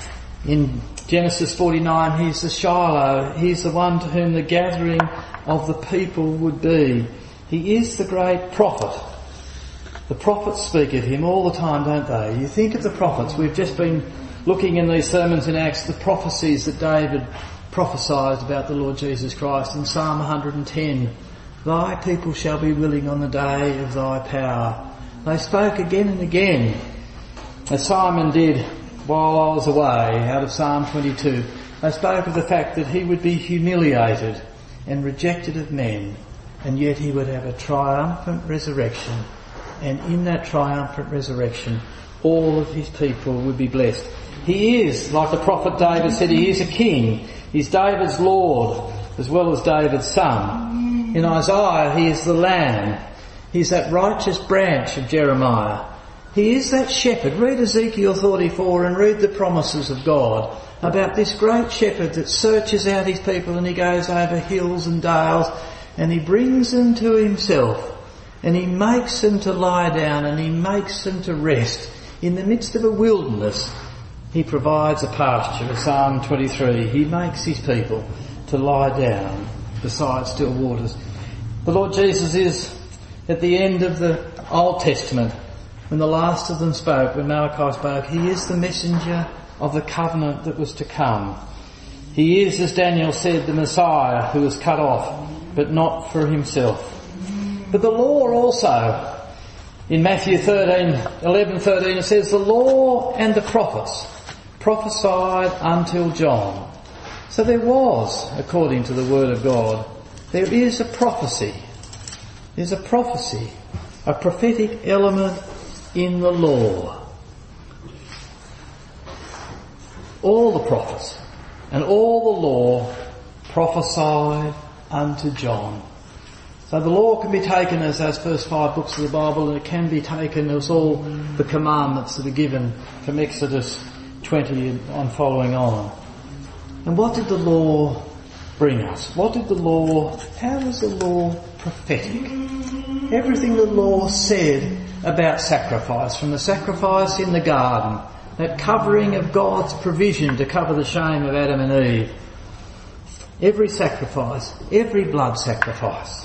In Genesis forty-nine, he's the Shiloh. He's the one to whom the gathering of the people would be. He is the great prophet. The prophets speak of him all the time, don't they? You think of the prophets. We've just been looking in these sermons in Acts, the prophecies that David prophesied about the Lord Jesus Christ in Psalm one hundred ten. Thy people shall be willing on the day of thy power. They spoke again and again, as Simon did while I was away, out of Psalm twenty-two. They spoke of the fact that he would be humiliated and rejected of men, and yet he would have a triumphant resurrection. And in that triumphant resurrection, all of his people would be blessed. He is, like the prophet David said, he is a king. He's David's Lord, as well as David's son. In Isaiah, he is the Lamb. He's that righteous branch of Jeremiah. He is that shepherd. Read Ezekiel thirty-four and read the promises of God about this great shepherd that searches out his people, and he goes over hills and dales and he brings them to himself, and he makes them to lie down, and he makes them to rest. In the midst of a wilderness, he provides a pasture. Psalm twenty-three, he makes his people to lie down beside still waters. The Lord Jesus is at the end of the Old Testament, when the last of them spoke, when Malachi spoke, he is the messenger of the covenant that was to come. He is, as Daniel said, the Messiah who was cut off, but not for himself. But the law also, in Matthew thirteen, eleven, thirteen, it says, the law and the prophets prophesied until John. So there was, according to the word of God, there is a prophecy. There's a prophecy, a prophetic element in the law. All the prophets and all the law prophesied unto John. So the law can be taken as those first five books of the Bible, and it can be taken as all the commandments that are given from Exodus twenty and on following on. And what did the law bring us? What did the law, how was the law prophetic? Everything the law said about sacrifice, from the sacrifice in the garden, that covering of God's provision to cover the shame of Adam and Eve, Every sacrifice, every blood sacrifice,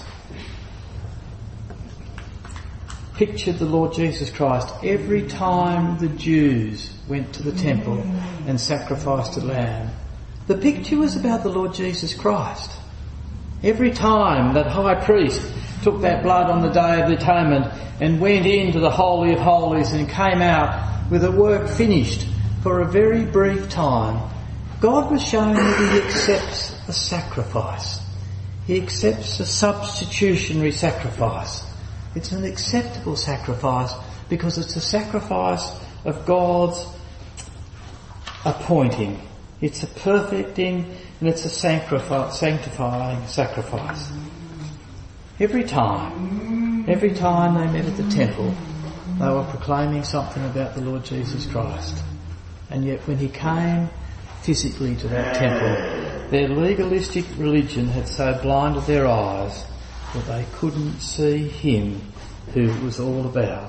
pictured the Lord Jesus Christ every time the Jews went to the temple and sacrificed a lamb. The picture was about the Lord Jesus Christ. Every time that high priest took that blood on the Day of the Atonement and went into the Holy of Holies and came out with a work finished for a very brief time, God was showing that He accepts a sacrifice. He accepts a substitutionary sacrifice. It's an acceptable sacrifice because it's a sacrifice of God's appointing. It's a perfecting and it's a sanctifying sacrifice. Every time, every time they met at the temple, they were proclaiming something about the Lord Jesus Christ. And yet when He came physically to that temple, their legalistic religion had so blinded their eyes that they couldn't see Him who it was all about.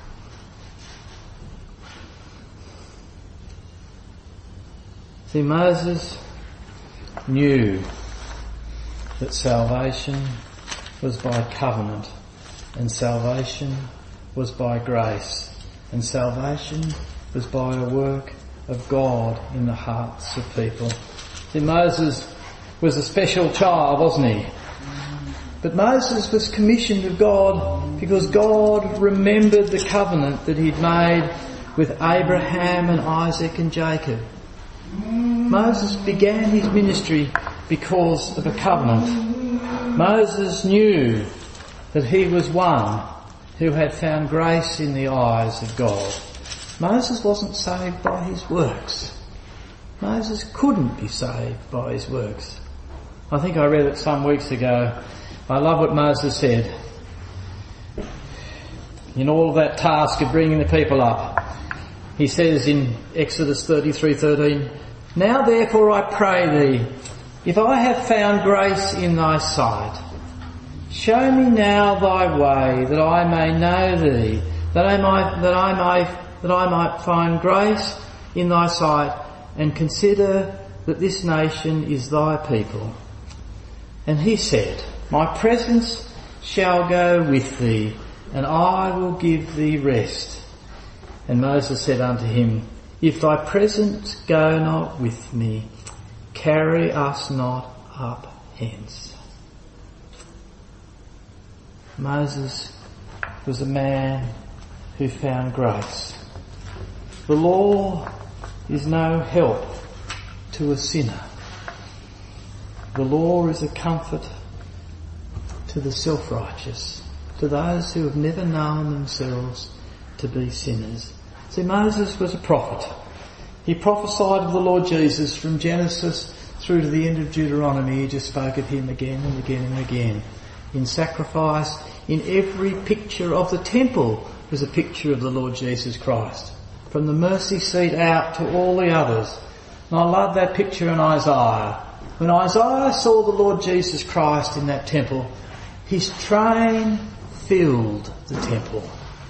See, Moses knew that salvation was by covenant and salvation was by grace and salvation was by a work of God in the hearts of people. See, Moses was a special child, wasn't he? But Moses was commissioned of God because God remembered the covenant that He'd made with Abraham and Isaac and Jacob. Moses began his ministry because of a covenant. Moses knew that he was one who had found grace in the eyes of God. Moses wasn't saved by his works. Moses couldn't be saved by his works. I think I read it some weeks ago. I love what Moses said in all of that task of bringing the people up. He says in Exodus thirty-three thirteen, "Now therefore I pray thee, if I have found grace in thy sight, show me now thy way, that I may know thee, that I might that I might that I might find grace in thy sight, and consider that this nation is thy people." And he said, "My presence shall go with thee, and I will give thee rest." And Moses said unto him, "If thy presence go not with me, carry us not up hence." Moses was a man who found grace. The law is no help to a sinner. The law is a comfort to the self-righteous, to those who have never known themselves to be sinners. See, Moses was a prophet. He prophesied of the Lord Jesus from Genesis through to the end of Deuteronomy. He just spoke of Him again and again and again. In sacrifice, in every picture of the temple was a picture of the Lord Jesus Christ. From the mercy seat out to all the others. And I love that picture in Isaiah. When Isaiah saw the Lord Jesus Christ in that temple, His train filled the temple.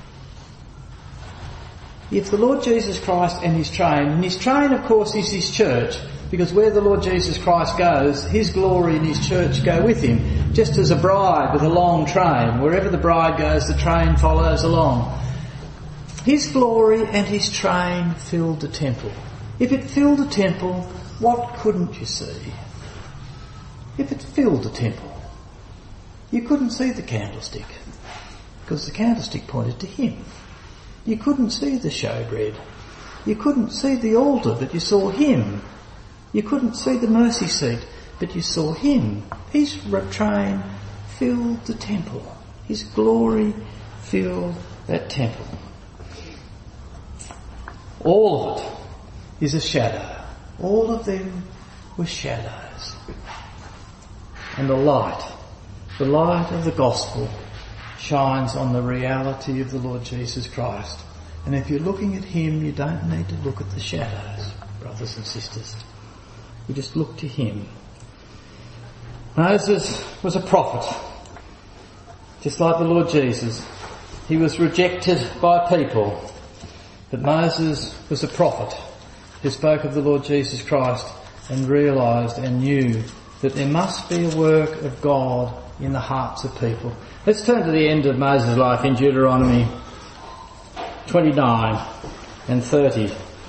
If the Lord Jesus Christ and His train, and His train of course is His church, because where the Lord Jesus Christ goes, His glory and His church go with Him, just as a bride with a long train. Wherever the bride goes, the train follows along. His glory and His train filled the temple. If it filled the temple, what couldn't you see? If it filled the temple, you couldn't see the candlestick, because the candlestick pointed to Him. You couldn't see the showbread. You couldn't see the altar, but you saw Him. You couldn't see the mercy seat, but you saw Him. His train filled the temple. His glory filled that temple. All of it is a shadow. All of them were shadows. And the light, the light of the gospel, shines on the reality of the Lord Jesus Christ. And if you're looking at Him, you don't need to look at the shadows, brothers and sisters. You just look to Him. Moses was a prophet, just like the Lord Jesus. He was rejected by people, but Moses was a prophet who spoke of the Lord Jesus Christ and realised and knew that there must be a work of God in the hearts of people. Let's turn to the end of Moses' life in Deuteronomy twenty-nine and thirty.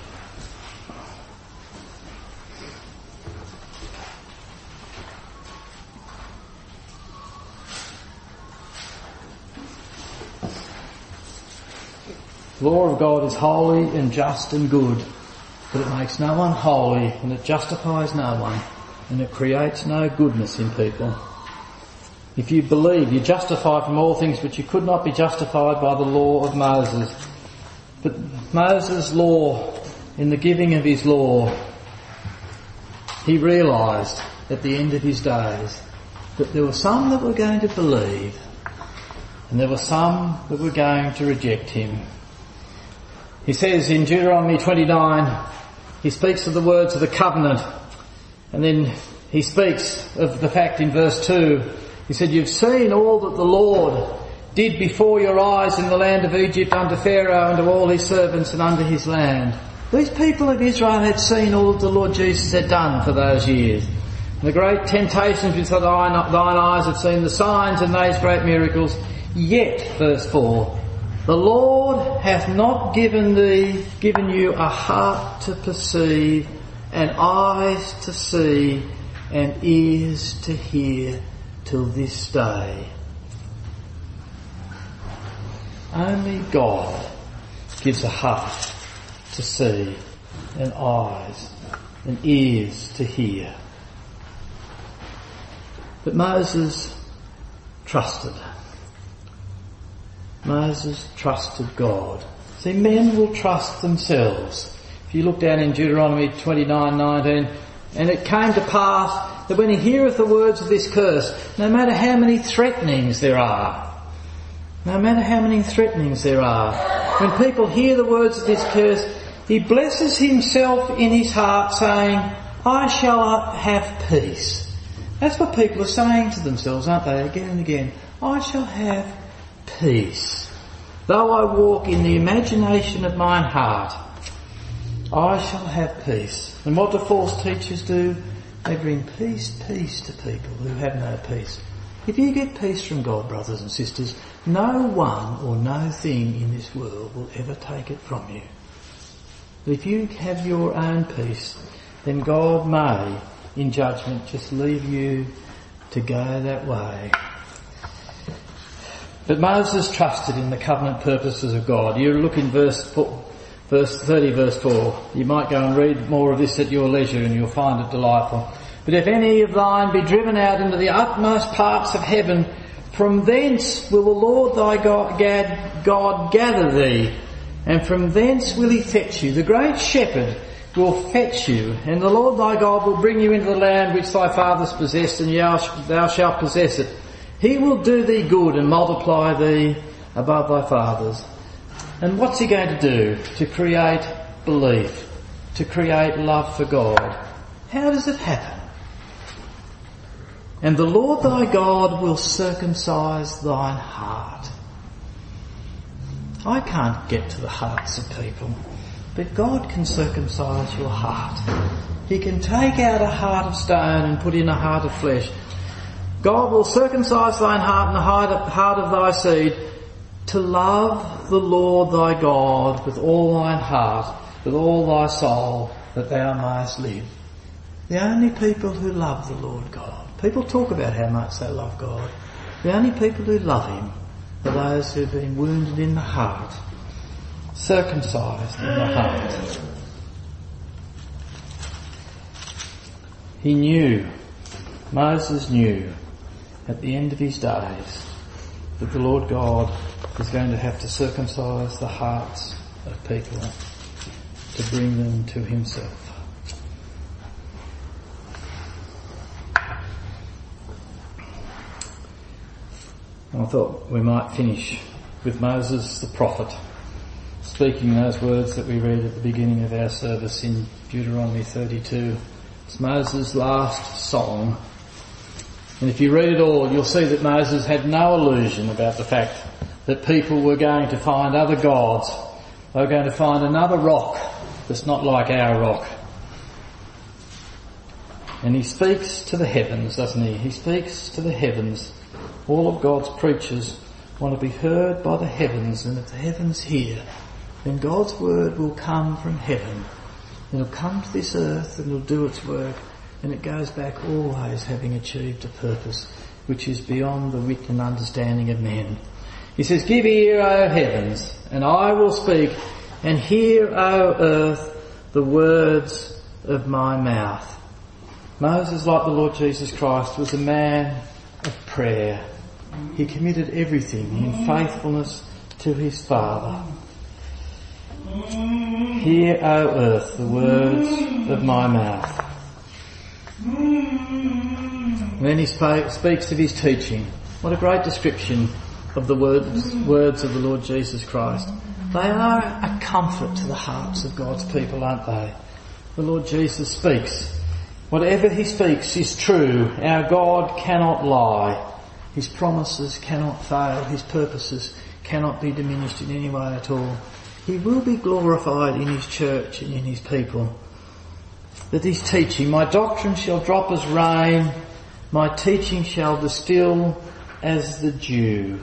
The law of God is holy and just and good, but it makes no one holy, and it justifies no one, and it creates no goodness in people. If you believe, you're justified from all things, but you could not be justified by the law of Moses. But Moses' law, in the giving of his law, he realised at the end of his days that there were some that were going to believe, and there were some that were going to reject him. He says in Deuteronomy twenty-nine, he speaks of the words of the covenant, and then he speaks of the fact in verse two, he said, "You've seen all that the Lord did before your eyes in the land of Egypt unto Pharaoh and to all his servants and unto his land." These people of Israel had seen all that the Lord Jesus had done for those years. And the great temptations which thine, thine eyes have seen, the signs and those great miracles. Yet, verse four, the Lord hath not given thee, given you a heart to perceive, and eyes to see, and ears to hear till this day. Only God gives a heart to see, and eyes and ears to hear. But Moses trusted. Moses trusted God. See, men will trust themselves. If you look down in Deuteronomy twenty-nine nineteen, "And it came to pass that when he heareth the words of this curse," no matter how many threatenings there are, no matter how many threatenings there are, when people hear the words of this curse, he blesses himself in his heart, saying, "I shall have peace." That's what people are saying to themselves, aren't they, again and again? I shall have peace. Though I walk in the imagination of mine heart, I shall have peace. And what do false teachers do? They bring peace, peace to people who have no peace. If you get peace from God, brothers and sisters, no one or no thing in this world will ever take it from you. But if you have your own peace, then God may, in judgment, just leave you to go that way. But Moses trusted in the covenant purposes of God. You look in verse four, verse thirty, verse four. You might go and read more of this at your leisure and you'll find it delightful. "But if any of thine be driven out into the utmost parts of heaven, from thence will the Lord thy God, God gather thee, and from thence will he fetch you. The great shepherd will fetch you, and the Lord thy God will bring you into the land which thy fathers possessed, and thou shalt possess it. He will do thee good and multiply thee above thy fathers." And what's he going to do? To create belief, to create love for God. How does it happen? "And the Lord thy God will circumcise thine heart." I can't get to the hearts of people, but God can circumcise your heart. He can take out a heart of stone and put in a heart of flesh. God will circumcise thine heart and the heart of thy seed, to love the Lord thy God with all thine heart, with all thy soul, that thou mayest live. The only people who love the Lord God, people talk about how much they love God, the only people who love him are those who have been wounded in the heart, circumcised in the heart. He knew, Moses knew, at the end of his days, that the Lord God is going to have to circumcise the hearts of people to bring them to himself. And I thought we might finish with Moses the prophet, speaking those words that we read at the beginning of our service in Deuteronomy thirty-two. It's Moses' last song. And if you read it all, you'll see that Moses had no illusion about the fact that people were going to find other gods. They were going to find another rock that's not like our rock. And he speaks to the heavens, doesn't he? He speaks to the heavens. All of God's preachers want to be heard by the heavens, and if the heavens hear, then God's word will come from heaven. It'll come to this earth and it'll do its work, and it goes back always having achieved a purpose which is beyond the wit and understanding of men. He says, "Give ear, O heavens, and I will speak, and hear, O earth, the words of my mouth." Moses, like the Lord Jesus Christ, was a man of prayer. He committed everything in faithfulness to his Father. "Hear, O earth, the words of my mouth." And then he spoke, speaks of his teaching. What a great description of the words, words of the Lord Jesus Christ. They are a comfort to the hearts of God's people, aren't they? The Lord Jesus speaks. Whatever he speaks is true. Our God cannot lie. His promises cannot fail. His purposes cannot be diminished in any way at all. He will be glorified in his church and in his people. That his teaching, "My doctrine shall drop as rain, my teaching shall distill as the dew.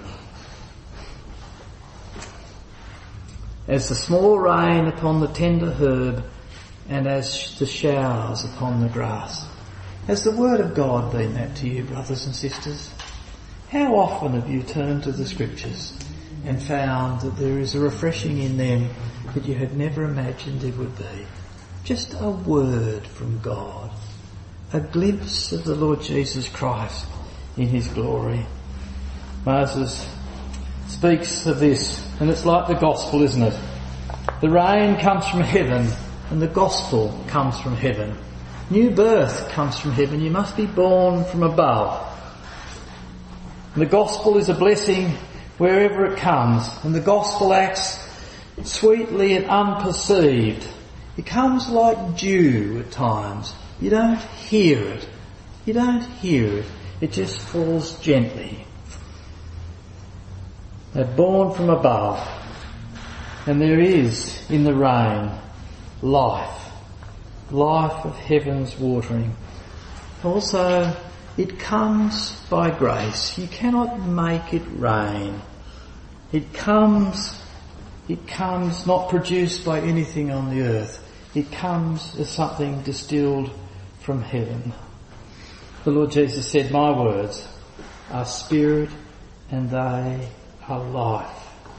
As the small rain upon the tender herb, and as the showers upon the grass." Has the word of God been that to you, brothers and sisters? How often have you turned to the scriptures and found that there is a refreshing in them that you had never imagined there would be? Just a word from God. A glimpse of the Lord Jesus Christ in his glory. Moses speaks of this, and it's like the gospel, isn't it? The rain comes from heaven, and the gospel comes from heaven. New birth comes from heaven. You must be born from above. And the gospel is a blessing wherever it comes, and the gospel acts sweetly and unperceived. It comes like dew at times. You don't hear it. You don't hear it. It just falls gently. They're born from above, and there is in the rain life, life of heaven's watering. Also, it comes by grace. You cannot make it rain. It comes, it comes not produced by anything on the earth. It comes as something distilled from heaven. The Lord Jesus said, "My words are spirit and they are life."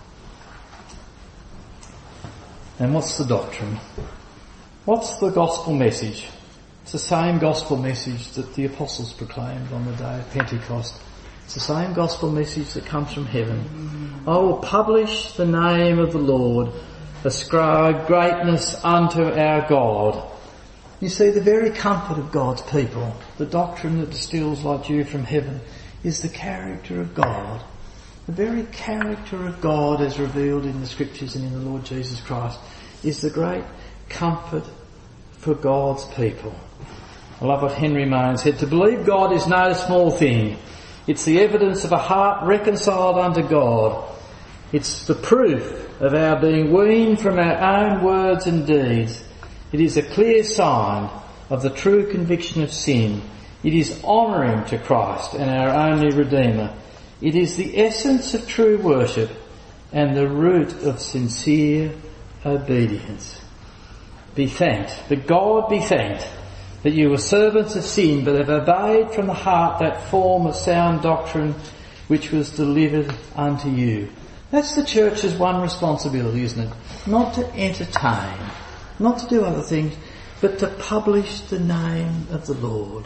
And what's the doctrine? What's the gospel message? It's the same gospel message that the apostles proclaimed on the day of Pentecost. It's the same gospel message that comes from heaven. "I will publish the name of the Lord, ascribe greatness unto our God." You see, the very comfort of God's people, the doctrine that distills like dew from heaven, is the character of God. The very character of God as revealed in the scriptures and in the Lord Jesus Christ is the great comfort for God's people. I love what Henry Maine said, "To believe God is no small thing. It's the evidence of a heart reconciled unto God. It's the proof of our being weaned from our own words and deeds. It is a clear sign of the true conviction of sin. It is honouring to Christ and our only Redeemer. It is the essence of true worship and the root of sincere obedience. Be thanked, but God be thanked, that you were servants of sin, but have obeyed from the heart that form of sound doctrine which was delivered unto you." That's the church's one responsibility, isn't it? Not to entertain, not to do other things, but to publish the name of the Lord.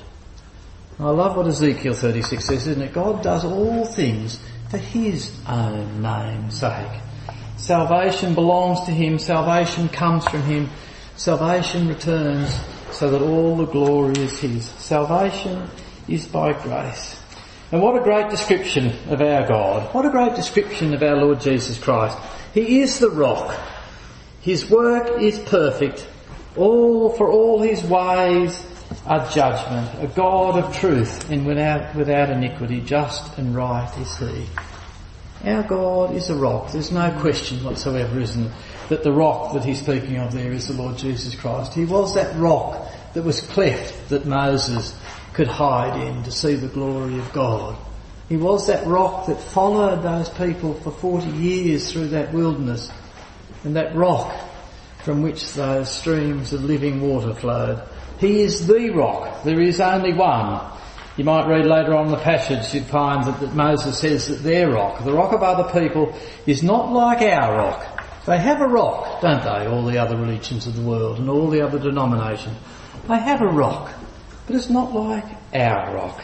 I love what Ezekiel thirty-six says, isn't it? God does all things for his own name's sake. Salvation belongs to him. Salvation comes from him. Salvation returns so that all the glory is his. Salvation is by grace. And what a great description of our God. What a great description of our Lord Jesus Christ. He is the rock. His work is perfect. All, for all his ways are judgment. A God of truth and without, without iniquity. Just and right is he. Our God is a rock. There's no question whatsoever, isn't it, that the rock that he's speaking of there is the Lord Jesus Christ. He was that rock that was cleft that Moses could hide in to see the glory of God. He was that rock that followed those people for forty years through that wilderness, and that rock from which those streams of living water flowed. He is the rock. There is only one. You might read later on in the passage, you'd find that, that Moses says that their rock, the rock of other people, is not like our rock. They have a rock, don't they, all the other religions of the world and all the other denominations. They have a rock, but it's not like our rock.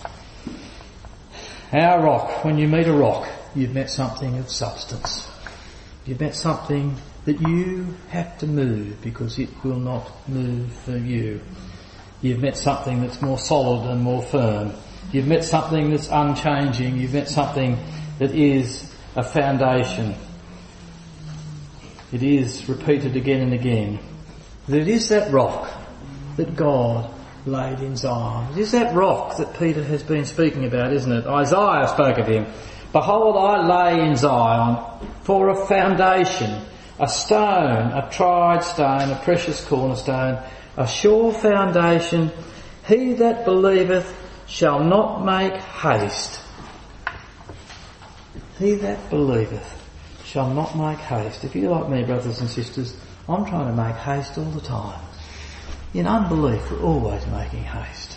Our rock, when you meet a rock, you've met something of substance. You've met something that you have to move because it will not move for you. You've met something that's more solid and more firm. You've met something that's unchanging. You've met something that is a foundation. It is repeated again and again. That it is that rock that God laid in Zion. It is that rock that Peter has been speaking about, isn't it? Isaiah spoke of him. Behold, I lay in Zion for a foundation, a stone, a tried stone, a precious cornerstone, a sure foundation. He that believeth shall not make haste. He that believeth shall not make haste. If you're like me, brothers and sisters, I'm trying to make haste all the time. In unbelief, we're always making haste.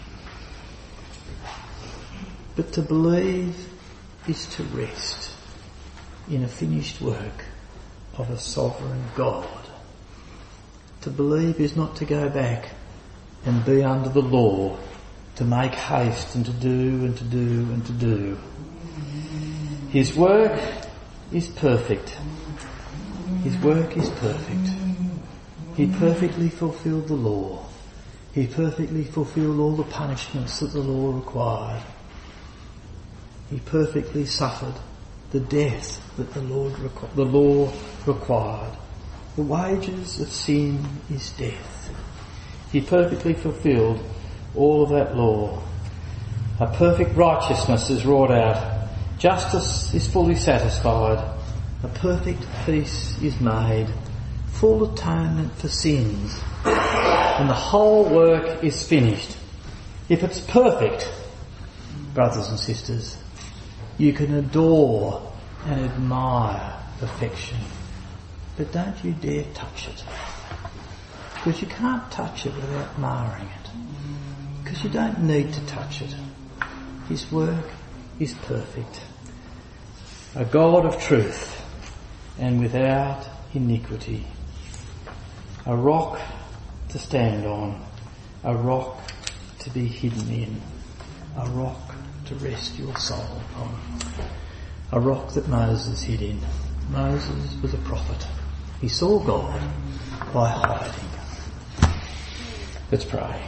But to believe is to rest in a finished work of a sovereign God. To believe is not to go back and be under the law, to make haste and to do and to do and to do. His work is perfect. His work is perfect. He perfectly fulfilled the law. He perfectly fulfilled all the punishments that the law required. He perfectly suffered the death that the Lord requ- the law required. The wages of sin is death. He perfectly fulfilled all of that law. A perfect righteousness is wrought out. Justice is fully satisfied. A perfect peace is made. Full atonement for sins. And the whole work is finished. If it's perfect, brothers and sisters, you can adore and admire perfection. But don't you dare touch it. Because you can't touch it without marring it. Because you don't need to touch it. His work is perfect. A God of truth and without iniquity. A rock to stand on. A rock to be hidden in. A rock to rest your soul upon. A rock that Moses hid in. Moses was a prophet. He saw God by hiding. Let's pray.